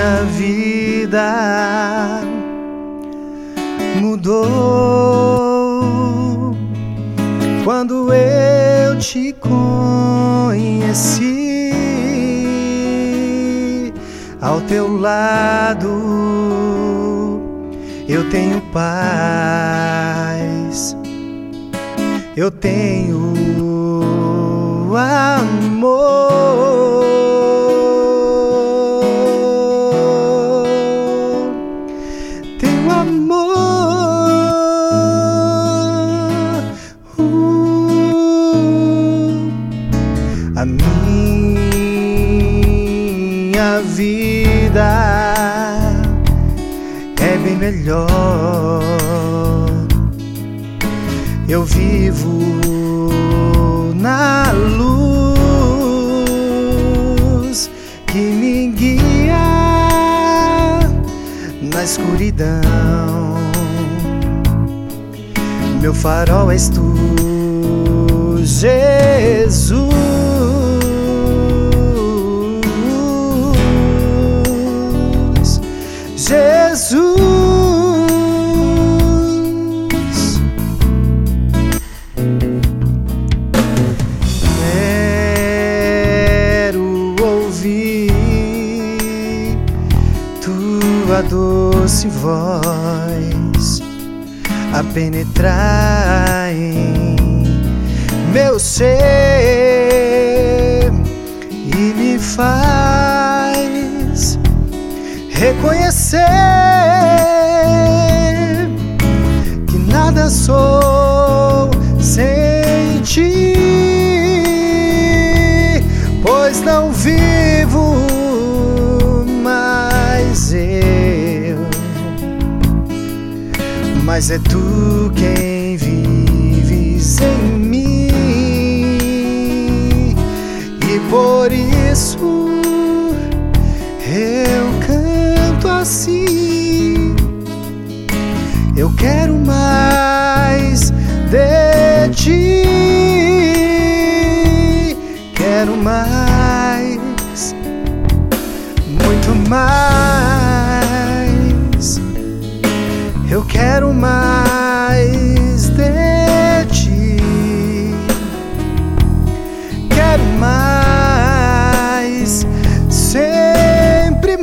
minha vida mudou quando eu te conheci. Ao teu lado eu tenho paz, eu tenho amor. Tenho amor. A minha vida é bem melhor. Eu vivo na luz que me guia na escuridão. Meu farol és tu, Jesus. Jesus. Tua doce voz a penetrar em meu ser e me faz reconhecer que nada sou sem ti, pois não vivo mas é tu quem vives em mim, e por isso eu canto assim. Eu quero mais de ti, quero mais, muito mais. Eu quero mais de ti, quero mais, sempre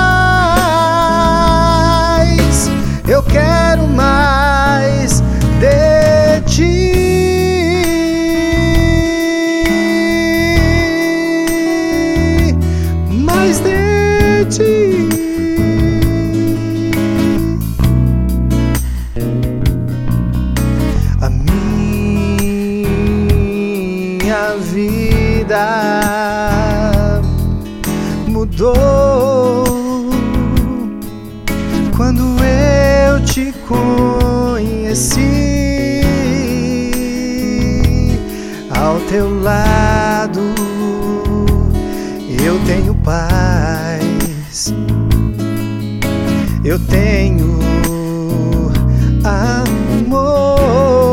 mais. Eu quero mais de ti, mais de ti. Minha vida mudou quando eu te conheci. Ao teu lado eu tenho paz, eu tenho amor.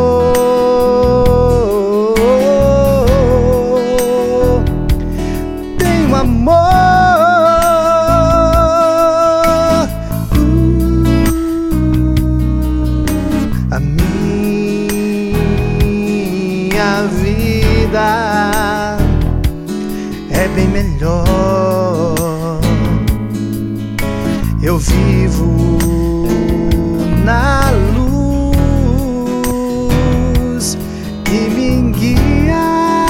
A minha vida é bem melhor. Eu vivo na luz que me guia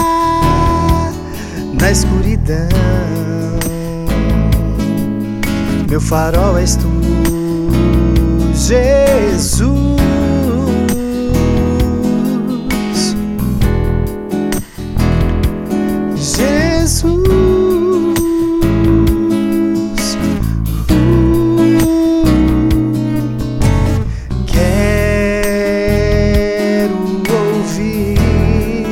na escuridão. Meu farol és tu, Jesus. Quero ouvir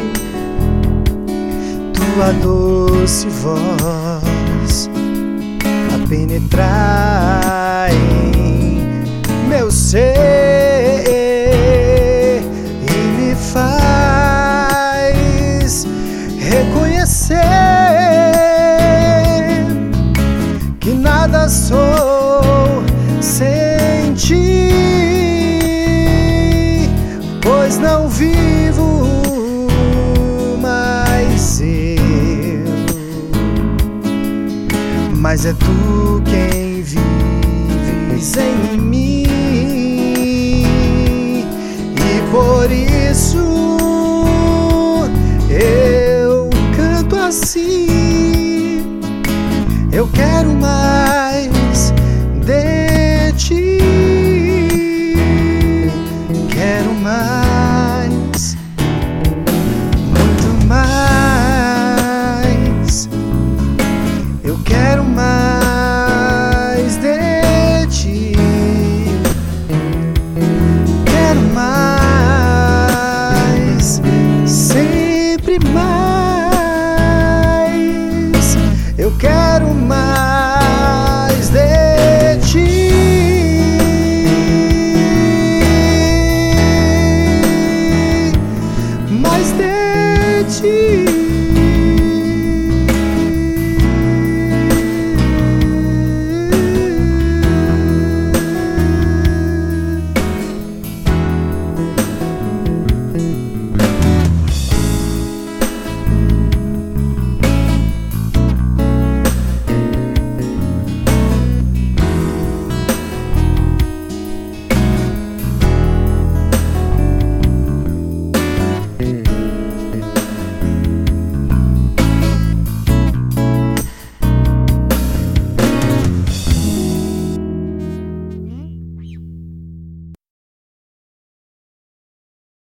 tua doce voz a penetrar em meu ser e me faz reconhecer que nada nada sou sem ti, pois não vivo mais eu, mas é tu quem vives em mim, e por isso eu canto assim. Eu quero mais